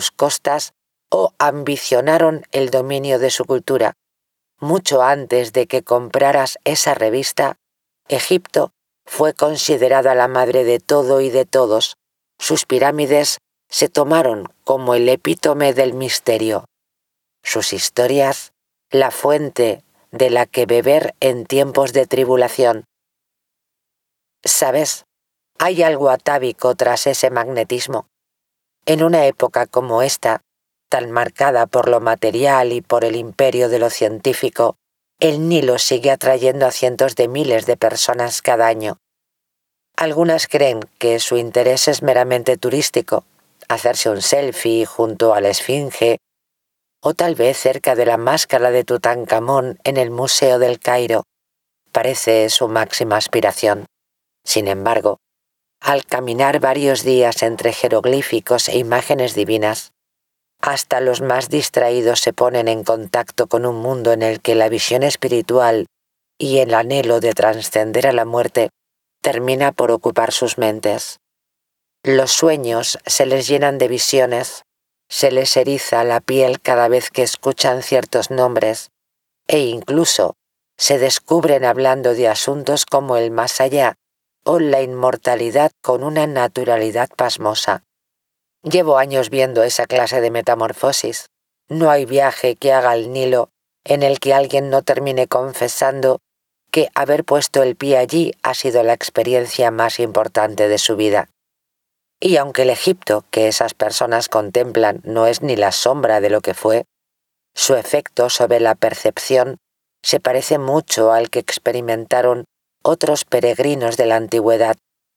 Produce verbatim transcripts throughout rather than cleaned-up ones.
sus costas o ambicionaron el dominio de su cultura. Mucho antes de que compraras esa revista, Egipto fue considerada la madre de todo y de todos. Sus pirámides se tomaron como el epítome del misterio. Sus historias, la fuente de la que beber en tiempos de tribulación. ¿Sabes? Hay algo atávico tras ese magnetismo. En una época como esta, tan marcada por lo material y por el imperio de lo científico, el Nilo sigue atrayendo a cientos de miles de personas cada año. Algunas creen que su interés es meramente turístico, hacerse un selfie junto a la Esfinge, o tal vez cerca de la máscara de Tutankamón en el Museo del Cairo. Parece su máxima aspiración. Sin embargo, al caminar varios días entre jeroglíficos e imágenes divinas, hasta los más distraídos se ponen en contacto con un mundo en el que la visión espiritual y el anhelo de trascender a la muerte termina por ocupar sus mentes. Los sueños se les llenan de visiones, se les eriza la piel cada vez que escuchan ciertos nombres, e incluso se descubren hablando de asuntos como el más allá o la inmortalidad con una naturalidad pasmosa. Llevo años viendo esa clase de metamorfosis. No hay viaje que haga al Nilo en el que alguien no termine confesando que haber puesto el pie allí ha sido la experiencia más importante de su vida. Y aunque el Egipto que esas personas contemplan no es ni la sombra de lo que fue, su efecto sobre la percepción se parece mucho al que experimentaron otros peregrinos de la antigüedad.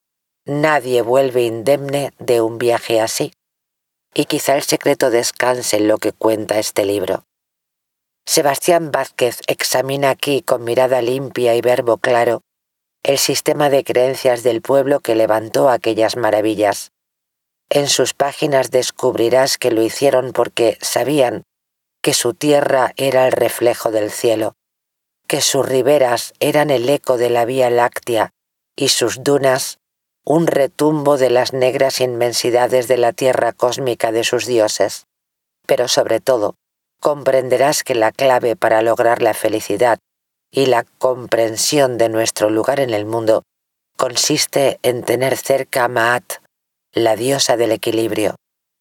Nadie vuelve indemne de un viaje así, y quizá el secreto descanse en lo que cuenta este libro. Sebastián Vázquez examina aquí con mirada limpia y verbo claro el sistema de creencias del pueblo que levantó aquellas maravillas. En sus páginas descubrirás que lo hicieron porque sabían que su tierra era el reflejo del cielo, que sus riberas eran el eco de la Vía Láctea y sus dunas un retumbo de las negras inmensidades de la tierra cósmica de sus dioses. Pero sobre todo, comprenderás que la clave para lograr la felicidad y la comprensión de nuestro lugar en el mundo consiste en tener cerca a Maat, la diosa del equilibrio.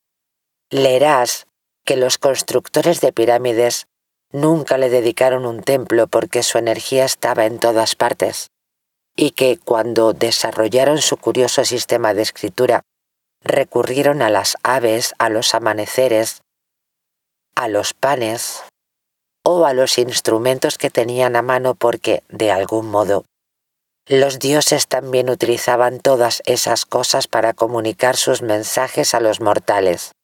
Leerás que los constructores de pirámides nunca le dedicaron un templo porque su energía estaba en todas partes, y que cuando desarrollaron su curioso sistema de escritura, recurrieron a las aves, a los amaneceres, a los panes o a los instrumentos que tenían a mano porque, de algún modo, los dioses también utilizaban todas esas cosas para comunicar sus mensajes a los mortales.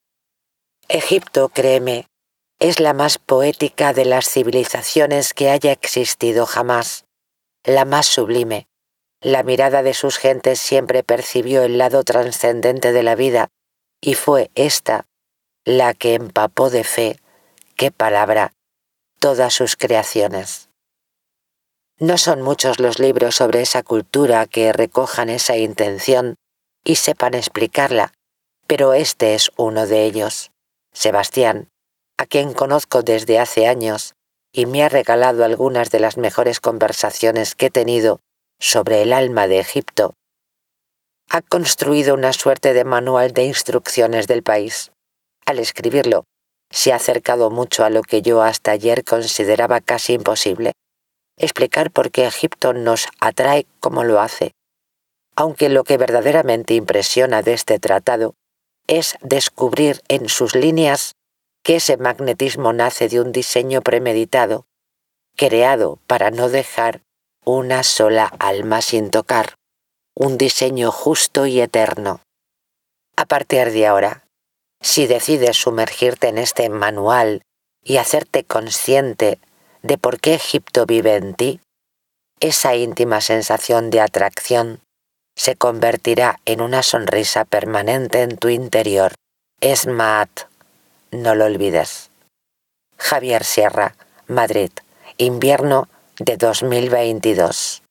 Egipto, créeme, es la más poética de las civilizaciones que haya existido jamás, la más sublime. La mirada de sus gentes siempre percibió el lado trascendente de la vida, y fue esta la que empapó de fe, qué palabra, todas sus creaciones. No son muchos los libros sobre esa cultura que recojan esa intención y sepan explicarla, pero este es uno de ellos. Sebastián, a quien conozco desde hace años y me ha regalado algunas de las mejores conversaciones que he tenido sobre el alma de Egipto, ha construido una suerte de manual de instrucciones del país. Al escribirlo, se ha acercado mucho a lo que yo hasta ayer consideraba casi imposible, explicar por qué Egipto nos atrae como lo hace, aunque lo que verdaderamente impresiona de este tratado es descubrir en sus líneas que ese magnetismo nace de un diseño premeditado, creado para no dejar una sola alma sin tocar, un diseño justo y eterno. A partir de ahora, si decides sumergirte en este manual y hacerte consciente de por qué Egipto vive en ti, esa íntima sensación de atracción se convertirá en una sonrisa permanente en tu interior. Es Maat, no lo olvides. Javier Sierra, Madrid, invierno de dos mil veintidós.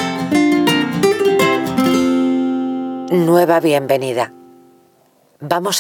Nueva bienvenida. Vamos a